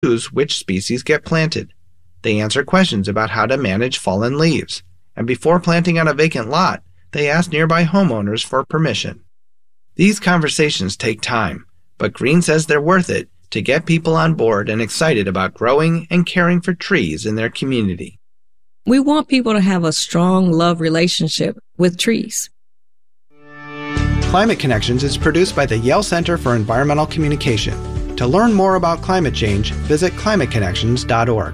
choose which species get planted. They answer questions about how to manage fallen leaves. And before planting on a vacant lot, they ask nearby homeowners for permission. These conversations take time, but Green says they're worth it to get people on board and excited about growing and caring for trees in their community. We want people to have a strong love relationship with trees. Climate Connections is produced by the Yale Center for Environmental Communication. To learn more about climate change, visit climateconnections.org.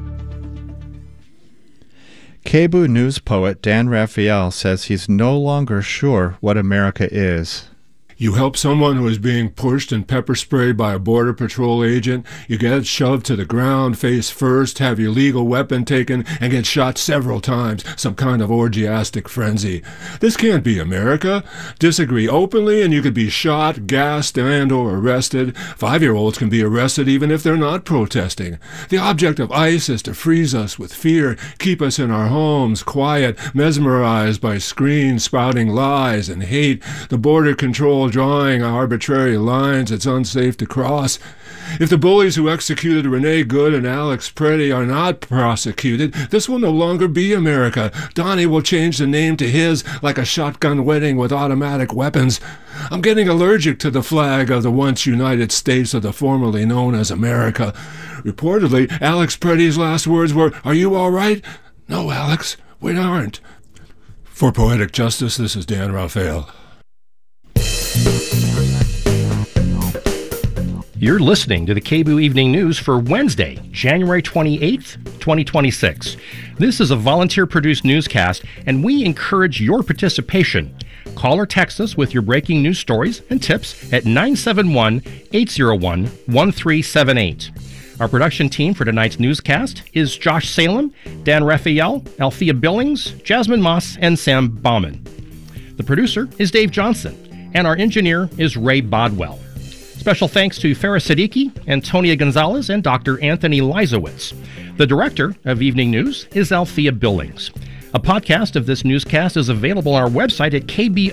KBOO News poet Dan Raphael says he's no longer sure what America is. You help someone who is being pushed and pepper sprayed by a Border Patrol agent. You get shoved to the ground face first, have your legal weapon taken, and get shot several times. Some kind of orgiastic frenzy. This can't be America. Disagree openly and you could be shot, gassed, and or arrested. 5-year-olds can be arrested even if they're not protesting. The object of ICE is to freeze us with fear, keep us in our homes, quiet, mesmerized by screens spouting lies and hate. The border control drawing arbitrary lines it's unsafe to cross. If the bullies who executed Renee Good and Alex Preddy are not prosecuted, this will no longer be America. Donnie will change the name to his like a shotgun wedding with automatic weapons. I'm getting allergic to the flag of the once United States of the formerly known as America. Reportedly, Alex Preddy's last words were, "Are you all right?" "No, Alex, we aren't." For Poetic Justice, this is Dan Raphael. You're listening to the KBOO Evening News for Wednesday, January 28th, 2026. This is a volunteer-produced newscast, and we encourage your participation. Call or text us with your breaking news stories and tips at 971-801-1378. Our production team for tonight's newscast is Josh Salem, Dan Raphael, Althea Billings, Jasmine Moss, and Sam Bauman. The producer is Dave Johnson, and our engineer is Ray Bodwell. Special thanks to Farah Siddiqui, Antonia Gonzalez, and Dr. Anthony Leisowitz. The director of Evening News is Althea Billings. A podcast of this newscast is available on our website at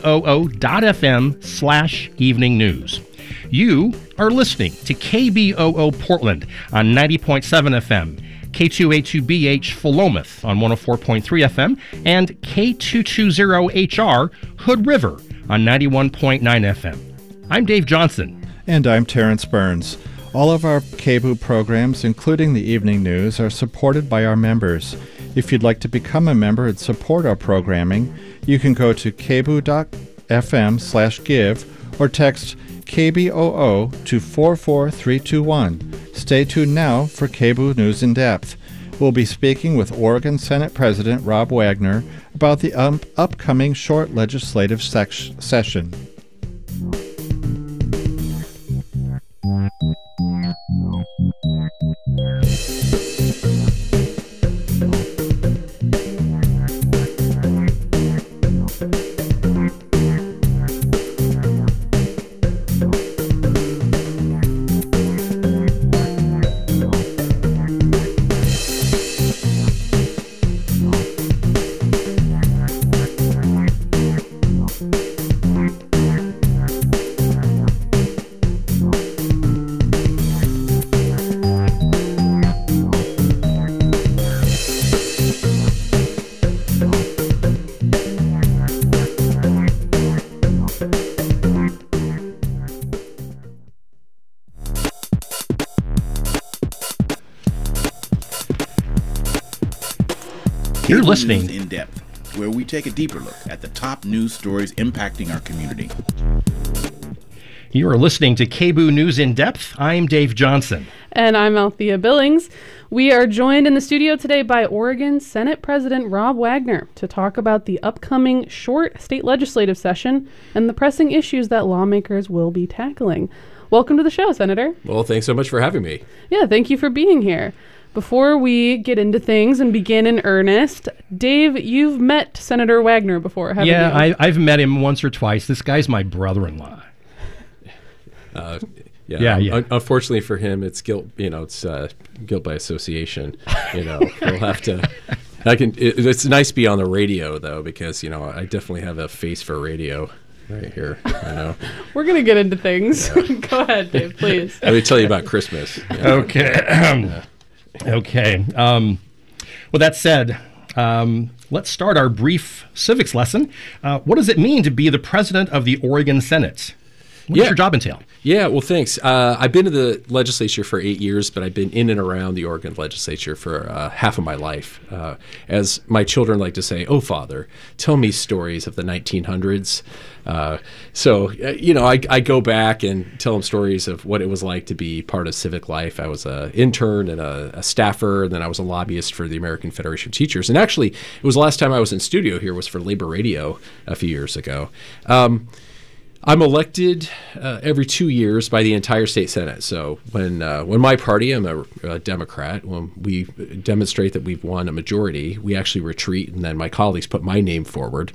kboo.fm/evening news. You are listening to KBOO Portland on 90.7 FM, K2A2BH Philomath on 104.3 FM, and K220HR Hood River on 91.9 FM. I'm Dave Johnson. And I'm Terrence Burns. All of our KBOO programs, including the evening news, are supported by our members. If you'd like to become a member and support our programming, you can go to kboo.fm/give or text KBOO to 44321. Stay tuned now for KBOO News in Depth. We'll be speaking with Oregon Senate President Rob Wagner about the upcoming short legislative session. You're listening in depth, where we take a deeper look at the top news stories impacting our community. You are listening to KBOO News in Depth. I'm Dave Johnson. And I'm Althea Billings. We are joined in the studio today by Oregon Senate President Rob Wagner to talk about the upcoming short state legislative session and the pressing issues that lawmakers will be tackling. Welcome to the show, Senator. Well, thanks so much for having me. Yeah, thank you for being here. Before we get into things and begin in earnest, Dave, you've met Senator Wagner before, haven't you? Yeah, I've met him once or twice. This guy's my brother-in-law. Yeah. Unfortunately for him, it's guilt. It's guilt by association. We'll have to. It's nice to be on the radio though, because I definitely have a face for radio. right here. I know. We're going to get into things. Go ahead, Dave, please. Let me tell you about Christmas. Yeah. Okay. Okay. With that said, let's start our brief civics lesson. What does it mean to be the president of the Oregon Senate? What does your job entail? Yeah, well, thanks. I've been to the legislature for 8 years, but I've been in and around the Oregon legislature for half of my life. As my children like to say, "Oh, Father, tell me stories of the 1900s." I go back and tell them stories of what it was like to be part of civic life. I was an intern and a staffer, and then I was a lobbyist for the American Federation of Teachers. And actually, it was the last time I was in studio here was for Labor Radio a few years ago. I'm elected every 2 years by the entire state senate. So when my party, I'm a Democrat, when we demonstrate that we've won a majority, we actually retreat, and then my colleagues put my name forward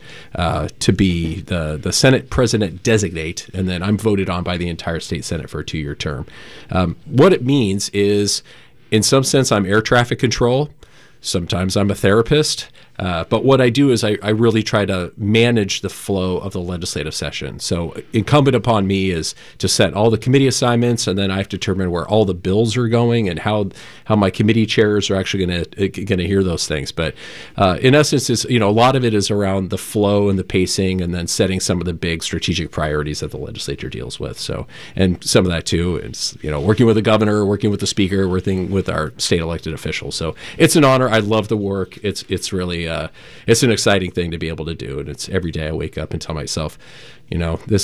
to be the Senate president designate, and then I'm voted on by the entire state senate for a 2-year term. What it means is, in some sense, I'm air traffic control. Sometimes I'm a therapist. But what I do is I really try to manage the flow of the legislative session. So incumbent upon me is to set all the committee assignments, and then I have to determine where all the bills are going and how my committee chairs are actually going to hear those things. But in essence, it's, a lot of it is around the flow and the pacing, and then setting some of the big strategic priorities that the legislature deals with. So, and some of that too is working with the governor, working with the speaker, working with our state elected officials. So it's an honor. I love the work. It's really it's an exciting thing to be able to do, and it's every day I wake up and tell myself, this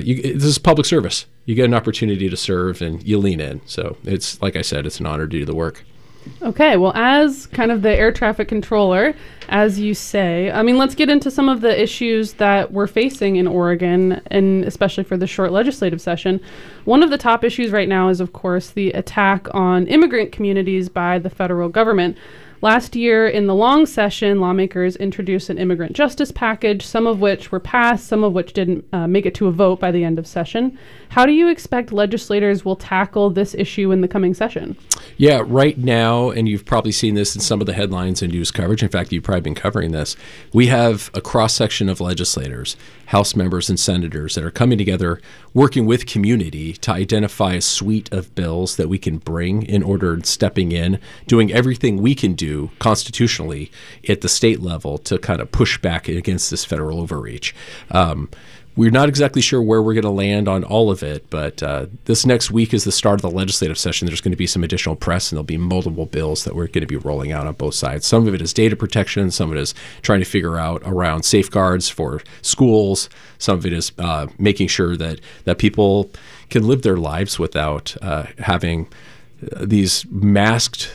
is public service. You get an opportunity to serve, and you lean in. So it's, like I said, it's an honor to do the work. Okay, well, as kind of the air traffic controller, as you say, let's get into some of the issues that we're facing in Oregon, and especially for the short legislative session. One of the top issues right now is, of course, the attack on immigrant communities by the federal government. Last year, in the long session, lawmakers introduced an immigrant justice package, some of which were passed, some of which didn't make it to a vote by the end of session. How do you expect legislators will tackle this issue in the coming session? Yeah, right now, and you've probably seen this in some of the headlines and news coverage. In fact, you've probably been covering this. We have a cross-section of legislators, House members and senators, that are coming together, working with community to identify a suite of bills that we can bring in order of stepping in, doing everything we can do constitutionally at the state level to kind of push back against this federal overreach. We're not exactly sure where we're going to land on all of it, but this next week is the start of the legislative session. There's going to be some additional press, and there'll be multiple bills that we're going to be rolling out on both sides. Some of it is data protection. Some of it is trying to figure out around safeguards for schools. Some of it is making sure that people can live their lives without having these masked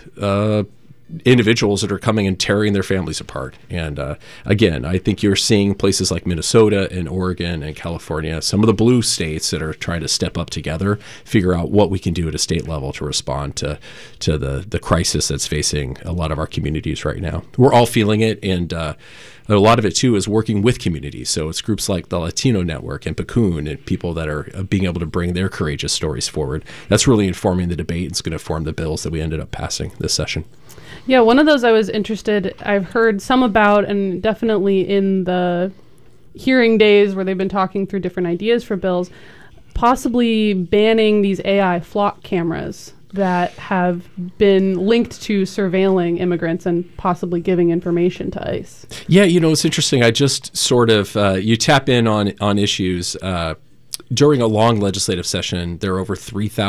individuals that are coming and tearing their families apart. And again, I think you're seeing places like Minnesota and Oregon and California, some of the blue states that are trying to step up together, figure out what we can do at a state level to respond to the crisis that's facing a lot of our communities right now. We're all feeling it, and a lot of it, too, is working with communities. So it's groups like the Latino Network and Pacun and people that are being able to bring their courageous stories forward. That's really informing the debate. It's going to form the bills that we ended up passing this session. Yeah, one of those I was interested, I've heard some about, and definitely in the hearing days where they've been talking through different ideas for bills, possibly banning these AI flock cameras that have been linked to surveilling immigrants and possibly giving information to ICE. Yeah, it's interesting. I just sort of, you tap in on issues. During a long legislative session, there are over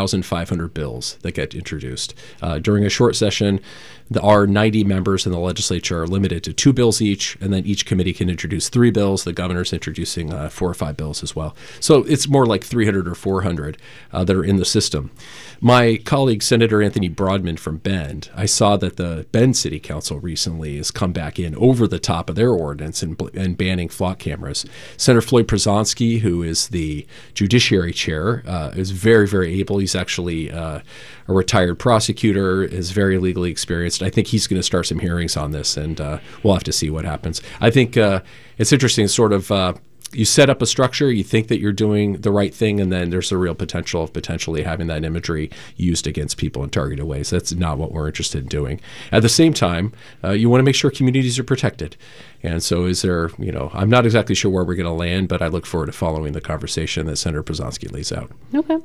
3,500 bills that get introduced. During a short session, our 90 members in the legislature are limited to 2 bills each, and then each committee can introduce 3 bills. The governor's introducing 4 or 5 bills as well. So it's more like 300 or 400 that are in the system. My colleague, Senator Anthony Broadman from Bend, I saw that the Bend City Council recently has come back in over the top of their ordinance and banning flock cameras. Senator Floyd Przonski, who is the Judiciary Chair, is very, very able. He's actually a retired prosecutor, is very legally experienced. I think he's going to start some hearings on this, and we'll have to see what happens. I think it's interesting, sort of you set up a structure, you think that you're doing the right thing, and then there's a real potential of potentially having that imagery used against people in targeted ways. That's not what we're interested in doing. At the same time, you want to make sure communities are protected. And so is there, I'm not exactly sure where we're going to land, but I look forward to following the conversation that Senator Brzezinski lays out. Okay.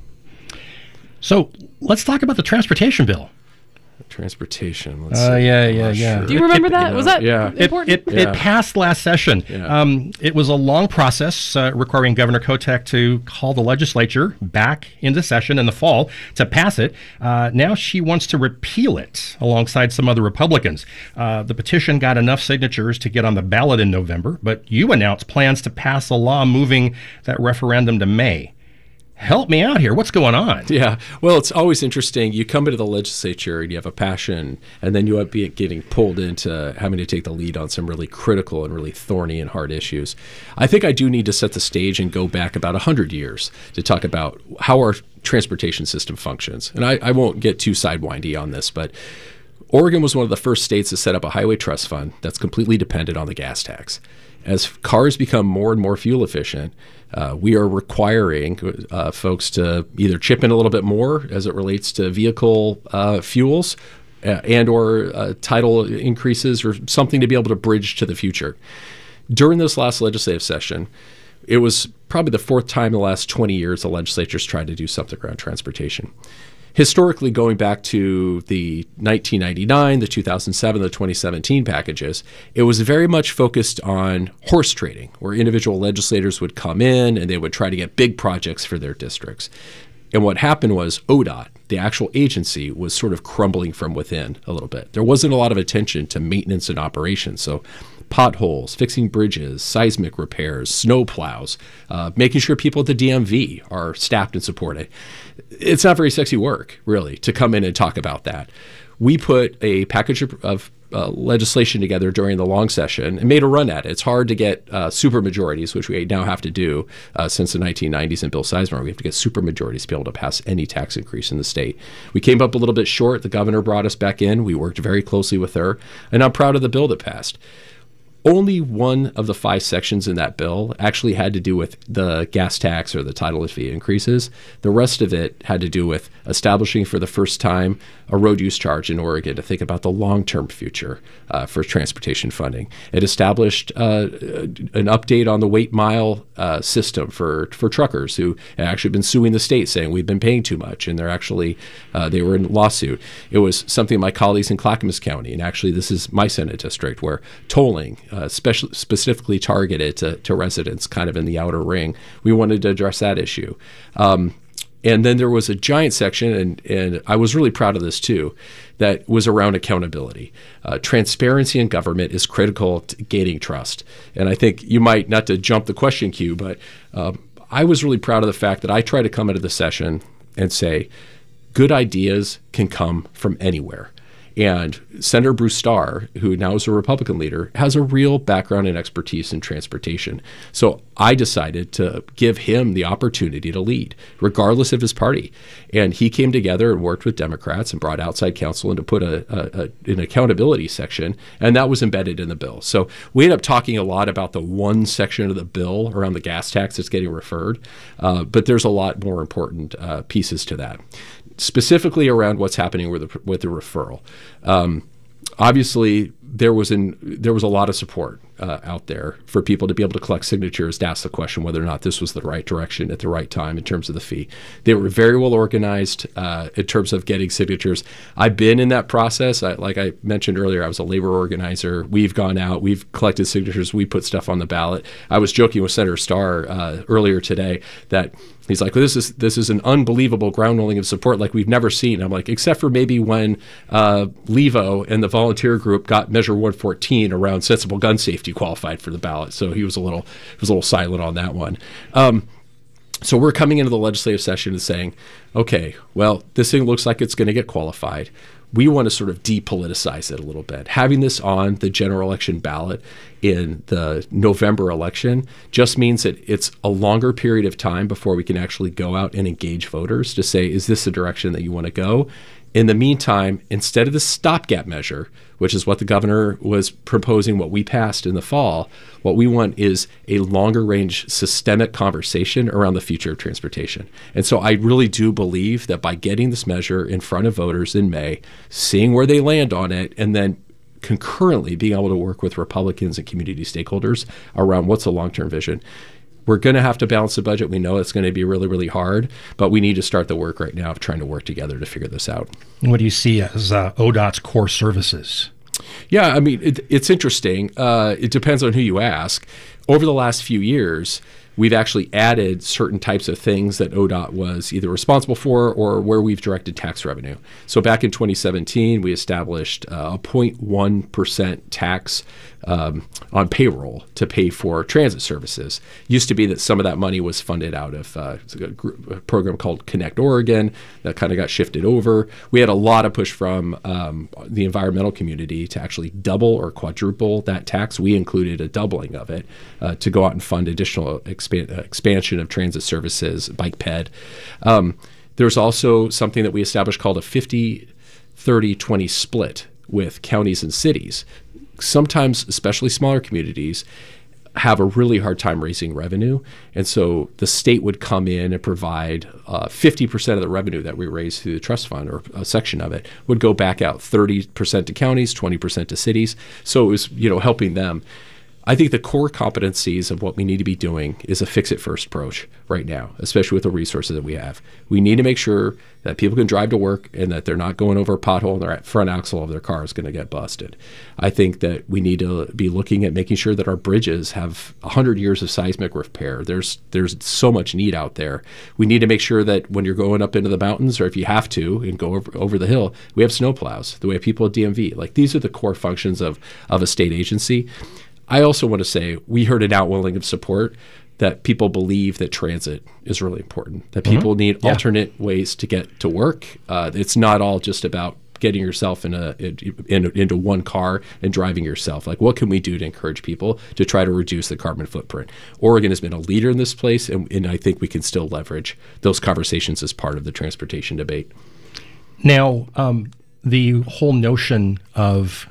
So let's talk about the transportation bill. Transportation. Let's see. Yeah. Do you remember that? Was that important? It passed last session. Yeah. It was a long process requiring Governor Kotek to call the legislature back into session in the fall to pass it. Now she wants to repeal it alongside some other Republicans. The petition got enough signatures to get on the ballot in November, but you announced plans to pass a law moving that referendum to May. Help me out here. What's going on? Yeah. Well, it's always interesting. You come into the legislature and you have a passion, and then you end up getting pulled into having to take the lead on some really critical and really thorny and hard issues. I think I do need to set the stage and go back about 100 years to talk about how our transportation system functions. And I won't get too sidewindy on this, but Oregon was one of the first states to set up a highway trust fund that's completely dependent on the gas tax. As cars become more and more fuel efficient, we are requiring folks to either chip in a little bit more as it relates to vehicle fuels and or title increases or something to be able to bridge to the future. During this last legislative session, it was probably the fourth time in the last 20 years the legislature's tried to do something around transportation. Historically, going back to the 1999, the 2007, the 2017 packages, it was very much focused on horse trading, where individual legislators would come in and they would try to get big projects for their districts. And what happened was ODOT, the actual agency, was sort of crumbling from within a little bit. There wasn't a lot of attention to maintenance and operations. So potholes, fixing bridges, seismic repairs, snow plows, making sure people at the DMV are staffed and supported. It's not very sexy work, really, to come in and talk about that. We put a package of legislation together during the long session and made a run at it. It's hard to get super majorities, which we now have to do since the 1990s in Bill Sizemore. We have to get super majorities to be able to pass any tax increase in the state. We came up a little bit short. The governor brought us back in. We worked very closely with her, and I'm proud of the bill that passed. Only one of the 5 sections in that bill actually had to do with the gas tax or the title fee increases. The rest of it had to do with establishing for the first time a road use charge in Oregon to think about the long-term future for transportation funding. It established an update on the weight mile system for truckers who had actually been suing the state saying we've been paying too much, and they're actually they were in a lawsuit. It was something my colleagues in Clackamas County, and actually this is my Senate district, where tolling specifically targeted to residents kind of in the outer ring. We wanted to address that issue. And then there was a giant section, and I was really proud of this too, that was around accountability. Transparency in government is critical to gaining trust. And I think you might, not to jump the question queue, but I was really proud of the fact that I tried to come into the session and say, good ideas can come from anywhere. And Senator Bruce Starr, who now is a Republican leader, has a real background and expertise in transportation. So I decided to give him the opportunity to lead, regardless of his party. And he came together and worked with Democrats and brought outside counsel in to put an accountability section, and that was embedded in the bill. So we ended up talking a lot about the one section of the bill around the gas tax that's getting referred, but there's a lot more important pieces to that. Specifically around what's happening with the referral. Obviously, there was a lot of support out there for people to be able to collect signatures to ask the question whether or not this was the right direction at the right time in terms of the fee. They were very well organized in terms of getting signatures. I've been in that process. Like I mentioned earlier, I was a labor organizer. We've gone out. We've collected signatures. We put stuff on the ballot. I was joking with Senator Starr earlier today that he's like, well, this is an unbelievable ground rolling of support like we've never seen. I'm like, except for maybe when Levo and the volunteer group got Measure 114 around sensible gun safety qualified for the ballot. So he was a little silent on that one. So we're coming into the legislative session and saying, okay, well, this thing looks like it's going to get qualified. We want to sort of depoliticize it a little bit. Having this on the general election ballot in the November election just means that it's a longer period of time before we can actually go out and engage voters to say, is this the direction that you want to go? In the meantime, instead of the stopgap measure, which is what the governor was proposing, what we passed in the fall, what we want is a longer range systemic conversation around the future of transportation. And so I really do believe that by getting this measure in front of voters in May, seeing where they land on it, and then concurrently being able to work with Republicans and community stakeholders around what's a long-term vision. We're going to have to balance the budget. We know it's going to be really, really hard, but we need to start the work right now of trying to work together to figure this out. What do you see as ODOT's core services? Yeah, I mean, it's interesting. It depends on who you ask. Over the last few years, we've actually added certain types of things that ODOT was either responsible for or where we've directed tax revenue. So back in 2017, we established a 0.1% tax on payroll to pay for transit services. Used to be that some of that money was funded out of a program called Connect Oregon that kind of got shifted over. We had a lot of push from the environmental community to actually double or quadruple that tax. We included a doubling of it to go out and fund additional expansion of transit services, bike ped. There's also something that we established called a 50-30-20 split with counties and cities. Sometimes, especially smaller communities, have a really hard time raising revenue. And so the state would come in and provide 50% of the revenue that we raise through the trust fund, or a section of it, would go back out 30% to counties, 20% to cities. So it was, helping them. I think the core competencies of what we need to be doing is a fix-it-first approach right now, especially with the resources that we have. We need to make sure that people can drive to work and that they're not going over a pothole and their front axle of their car is going to get busted. I think that we need to be looking at making sure that our bridges have 100 years of seismic repair. There's so much need out there. We need to make sure that when you're going up into the mountains, or if you have to and go over the hill, we have snowplows, the way people at DMV. Like, these are the core functions of a state agency. I also want to say we heard an outwelling of support that people believe that transit is really important, that people need alternate ways to get to work. It's not all just about getting yourself into one car and driving yourself. Like, what can we do to encourage people to try to reduce the carbon footprint? Oregon has been a leader in this place, and I think we can still leverage those conversations as part of the transportation debate. Now, the whole notion of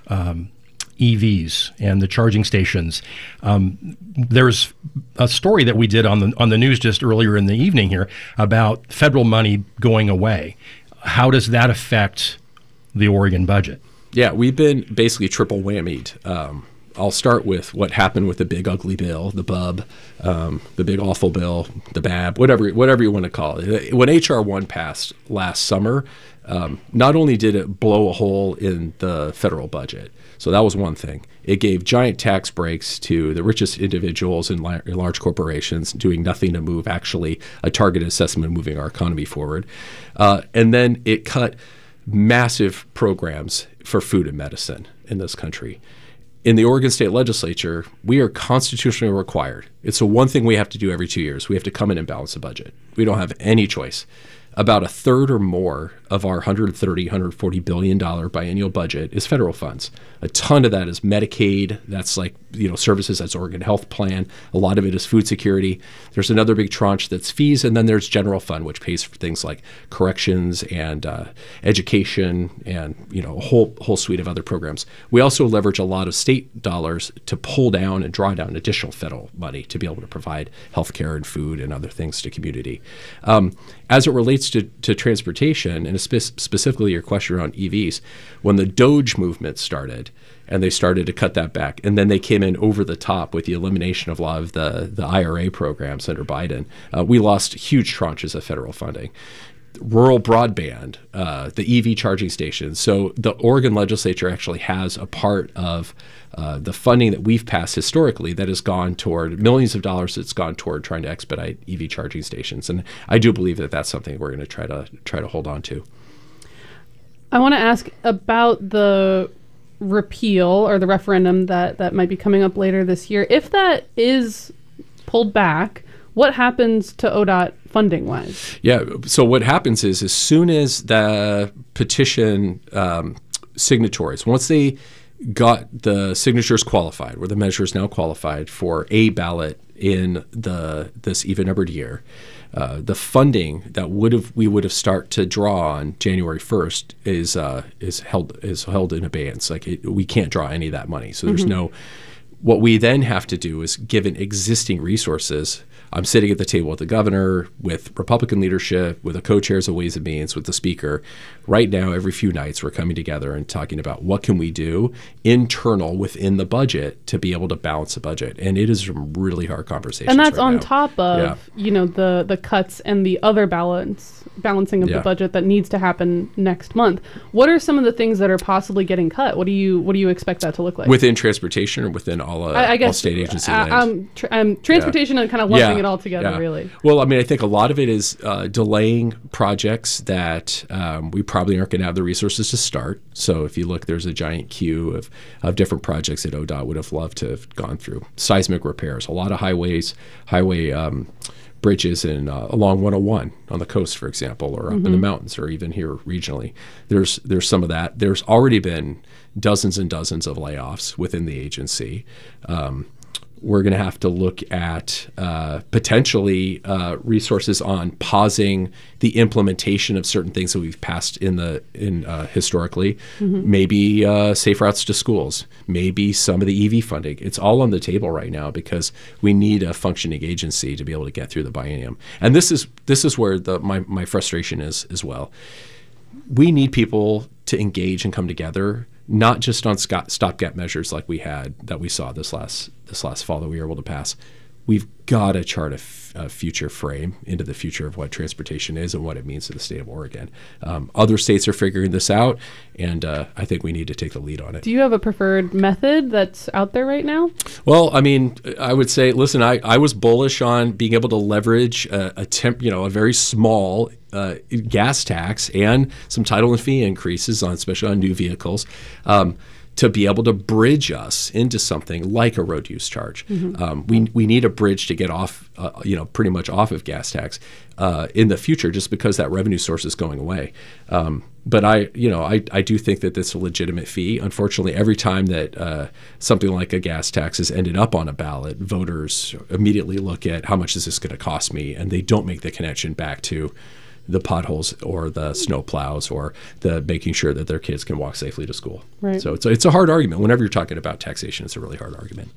EVs and the charging stations. There's a story that we did on the news just earlier in the evening here about federal money going away. How does that affect the Oregon budget? Yeah, we've been basically triple whammied. I'll start with what happened with the big ugly bill, the BUB, the big awful bill, the BAB, whatever you want to call it. When H.R. 1 passed last summer, not only did it blow a hole in the federal budget, so that was one thing. It gave giant tax breaks to the richest individuals in large corporations, doing nothing to move actually a targeted assessment of moving our economy forward. And then it cut massive programs for food and medicine in this country. In the Oregon State Legislature, we are constitutionally required. It's the one thing we have to do every 2 years. We have to come in and balance the budget. We don't have any choice. About a third or more of our $140 billion biennial budget is federal funds. A ton of that is Medicaid. That's like, services. That's Oregon Health Plan. A lot of it is food security. There's another big tranche that's fees, and then there's general fund, which pays for things like corrections and education and a whole suite of other programs. We also leverage a lot of state dollars to pull down and draw down additional federal money to be able to provide health care and food and other things to community. As it relates to transportation, and specifically your question around EVs, when the DOGE movement started and they started to cut that back, and then they came in over the top with the elimination of a lot of the IRA programs under Biden, we lost huge tranches of federal funding. Rural broadband, the EV charging stations. So the Oregon legislature actually has a part of the funding that we've passed historically that has gone toward millions of dollars that's gone toward trying to expedite EV charging stations. And I do believe that that's something we're going to try to hold on to. I want to ask about the repeal or the referendum that might be coming up later this year. If that is pulled back, what happens to ODOT funding-wise? Yeah, so what happens is as soon as the petition signatories, once they got the signatures qualified, where the measure is now qualified for a ballot in this even-numbered year, the funding that we would have start to draw on January 1st is held in abeyance. We can't draw any of that money. So there's no. What we then have to do is, given existing resources, I'm sitting at the table with the governor, with Republican leadership, with the co-chairs of Ways and Means, with the speaker. Right now, every few nights, we're coming together and talking about what can we do internal within the budget to be able to balance the budget. And it is some really hard conversations. And that's right on now. top of the cuts and the other balancing of the budget that needs to happen next month. What are some of the things that are possibly getting cut? What do you expect that to look like within transportation or within all state agency land? Transportation and kind of lumping it all together, really. Well, I mean, I think a lot of it is delaying projects that we probably aren't going to have the resources to start. So if you look, there's a giant queue of different projects that ODOT would have loved to have gone through. Seismic repairs, a lot of highway bridges along 101 on the coast, for example, or up in the mountains, or even here regionally. There's some of that. There's already been dozens and dozens of layoffs within the agency. We're going to have to look at potentially resources on pausing the implementation of certain things that we've passed historically. Maybe safe routes to schools. Maybe some of the EV funding. It's all on the table right now because we need a functioning agency to be able to get through the biennium. And this is where my frustration is as well. We need people to engage and come together, not just on stopgap measures like we saw this last fall that we were able to pass. We've got to chart a future frame into the future of what transportation is and what it means to the state of Oregon. Other states are figuring this out, and I think we need to take the lead on it. Do you have a preferred method that's out there right now? Well, I mean, I would say, listen, I was bullish on being able to leverage a very small gas tax and some title and fee increases especially on new vehicles. To be able to bridge us into something like a road use charge. We need a bridge to get off, pretty much off of gas tax in the future, just because that revenue source is going away. But I do think that it's a legitimate fee. Unfortunately, every time that something like a gas tax has ended up on a ballot, voters immediately look at how much is this going to cost me, and they don't make the connection back to the potholes or the snow plows or the making sure that their kids can walk safely to school. Right. So it's a hard argument. Whenever you're talking about taxation, it's a really hard argument.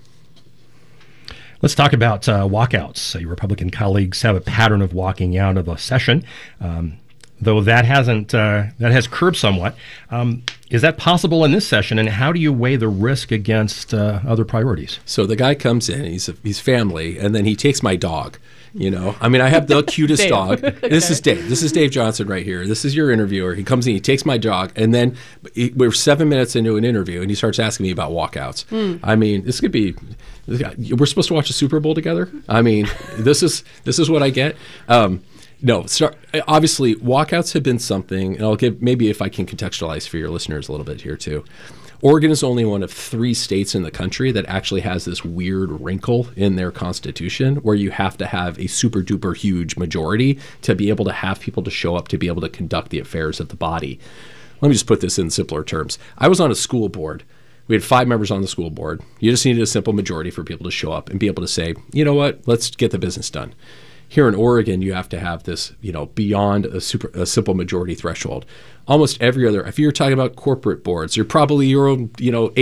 Let's talk about walkouts. Your Republican colleagues have a pattern of walking out of a session, though that has curbed somewhat. Is that possible in this session, and how do you weigh the risk against other priorities? So the guy comes in, he's family, and then he takes my dog. I mean, I have the cutest dog. This is Dave. This is Dave Johnson right here. This is your interviewer. He comes in, he takes my dog, and then we're 7 minutes into an interview, and he starts asking me about walkouts. I mean, this could be. We're supposed to watch a Super Bowl together. I mean, this is what I get. No, obviously, walkouts have been something, and I'll give maybe if I can contextualize for your listeners a little bit here too. Oregon is only one of 3 states in the country that actually has this weird wrinkle in their constitution where you have to have a super duper huge majority to be able to have people to show up to be able to conduct the affairs of the body. Let me just put this in simpler terms. I was on a school board. We had 5 members on the school board. You just needed a simple majority for people to show up and be able to say, you know what, let's get the business done. Here in Oregon, you have to have this, beyond a simple majority threshold. Almost every other, if you're talking about corporate boards, you're probably your own,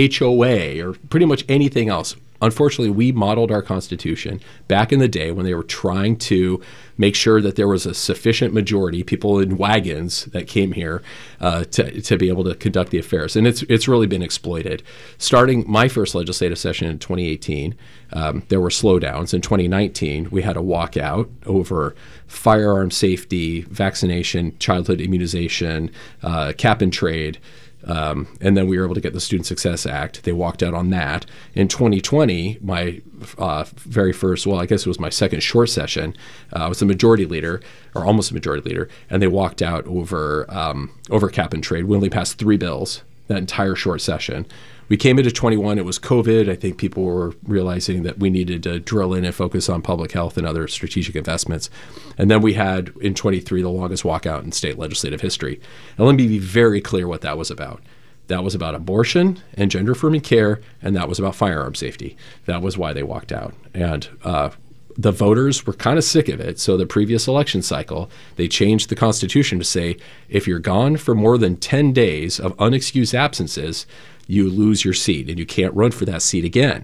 HOA or pretty much anything else. Unfortunately, we modeled our Constitution back in the day when they were trying to make sure that there was a sufficient majority, people in wagons that came here to be able to conduct the affairs. And it's really been exploited. Starting my first legislative session in 2018, there were slowdowns. In 2019, we had a walkout over firearm safety, vaccination, childhood immunization, cap and trade. And then we were able to get the Student Success Act. They walked out on that. In 2020, my very first, I guess it was my second short session, I was the majority leader, or almost a majority leader, and they walked out over cap and trade. We only passed 3 bills that entire short session. We came into 21, it was COVID. I think people were realizing that we needed to drill in and focus on public health and other strategic investments. And then we had, in 23, the longest walkout in state legislative history. And let me be very clear what that was about. That was about abortion and gender-affirming care, and that was about firearm safety. That was why they walked out. And the voters were kind of sick of it. So the previous election cycle, they changed the Constitution to say, if you're gone for more than 10 days of unexcused absences, you lose your seat and you can't run for that seat again.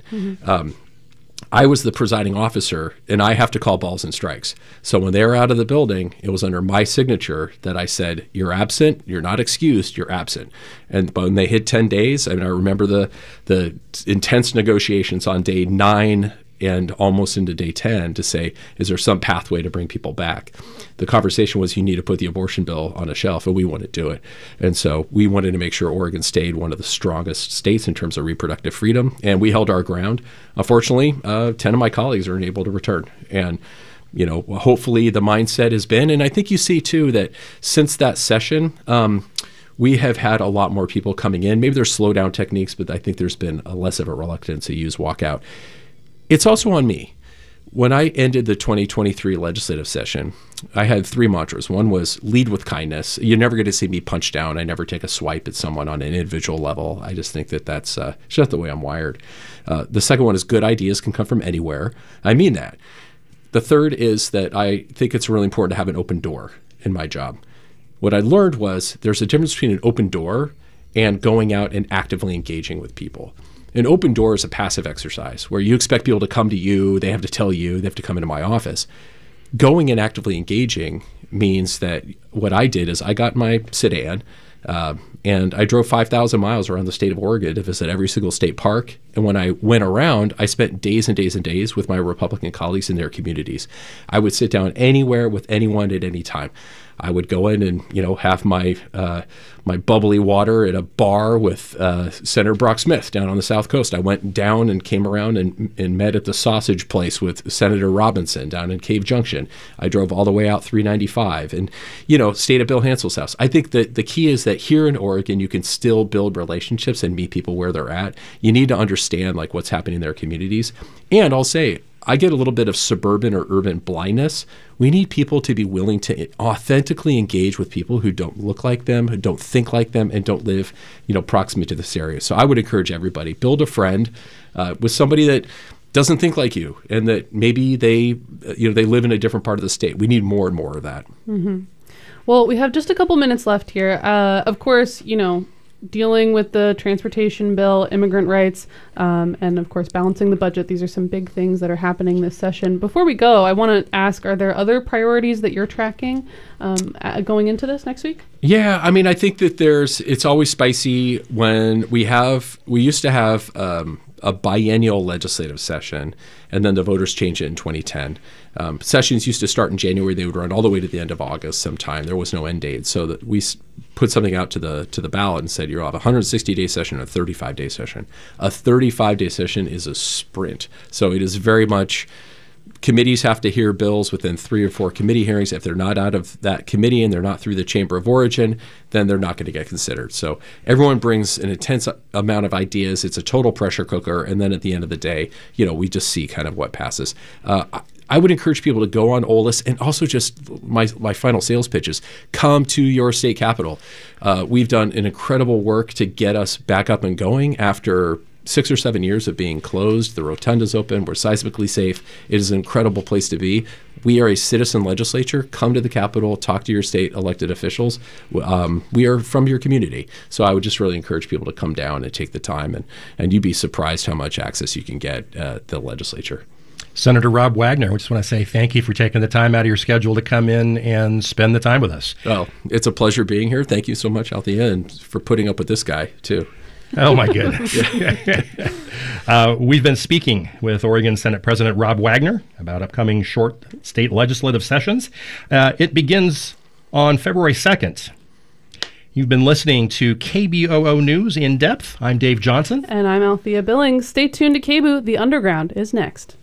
I was the presiding officer, and I have to call balls and strikes. So when they were out of the building, it was under my signature that I said, you're absent, you're not excused, you're absent. And when they hit 10 days, I remember the intense negotiations on day 9 and almost into day 10 to say, is there some pathway to bring people back? The conversation was, you need to put the abortion bill on a shelf, and we wouldn't do it. And so we wanted to make sure Oregon stayed one of the strongest states in terms of reproductive freedom, and we held our ground. Unfortunately, 10 of my colleagues are unable to return. And hopefully the mindset has been, and I think you see too that since that session, we have had a lot more people coming in. Maybe there's slow down techniques, but I think there's been less of a reluctance to use walkout. It's also on me. When I ended the 2023 legislative session, I had 3 mantras. One was lead with kindness. You're never going to see me punch down. I never take a swipe at someone on an individual level. I just think that that's just the way I'm wired. The second one is good ideas can come from anywhere. I mean that. The third is that I think it's really important to have an open door in my job. What I learned was there's a difference between an open door and going out and actively engaging with people. An open door is a passive exercise where you expect people to come to you, they have to tell you, they have to come into my office. Going and actively engaging means that what I did is I got my sedan and I drove 5,000 miles around the state of Oregon to visit every single state park. And when I went around, I spent days and days and days with my Republican colleagues in their communities. I would sit down anywhere with anyone at any time. I would go in and have my my bubbly water at a bar with Senator Brock Smith down on the South Coast. I went down and came around and met at the sausage place with Senator Robinson down in Cave Junction. I drove all the way out 395 and stayed at Bill Hansel's house. I think that the key is that here in Oregon you can still build relationships and meet people where they're at. You need to understand what's happening in their communities. And I'll say, I get a little bit of suburban or urban blindness. We need people to be willing to authentically engage with people who don't look like them, who don't think like them, and don't live, proximate to this area. So I would encourage everybody, build a friend with somebody that doesn't think like you, and that maybe they live in a different part of the state. We need more and more of that. Mm-hmm. Well, we have just a couple minutes left here. Of course, dealing with the transportation bill, immigrant rights, and of course balancing the budget. These are some big things that are happening this session. Before we go, I want to ask, are there other priorities that you're tracking going into this next week? Yeah, I think that it's always spicy when we used to have a biennial legislative session, and then the voters changed it in 2010. Sessions used to start in January. They would run all the way to the end of August sometime. There was no end date. So that we put something out to the ballot and said, you'll have a 160-day session or a 35-day session. A 35-day session is a sprint. So it is very much committees have to hear bills within 3 or 4 committee hearings. If they're not out of that committee and they're not through the Chamber of Origin, then they're not going to get considered. So everyone brings an intense amount of ideas. It's a total pressure cooker. And then at the end of the day, we just see kind of what passes. I would encourage people to go on OLIS, and also just my final sales pitches, come to your state capital. We've done an incredible work to get us back up and going after 6 or 7 years of being closed. The rotunda's open. We're seismically safe. It is an incredible place to be. We are a citizen legislature. Come to the Capitol, talk to your state elected officials. We are from your community. So I would just really encourage people to come down and take the time, and you'd be surprised how much access you can get at the legislature. Senator Rob Wagner, we just want to say thank you for taking the time out of your schedule to come in and spend the time with us. Oh, it's a pleasure being here. Thank you so much, Althea, and for putting up with this guy, too. Oh, my goodness. We've been speaking with Oregon Senate President Rob Wagner about upcoming short state legislative sessions. It begins on February 2nd. You've been listening to KBOO News In Depth. I'm Dave Johnson. And I'm Althea Billings. Stay tuned to KBOO. The Underground is next.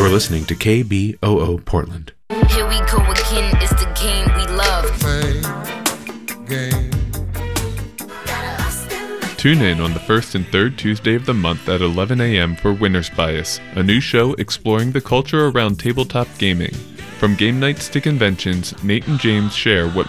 listening to KBOO Portland. Here we go again, it's the game we love. Tune in on the first and third Tuesday of the month at 11 a.m. for Winner's Bias, a new show exploring the culture around tabletop gaming. From game nights to conventions, Nate and James share what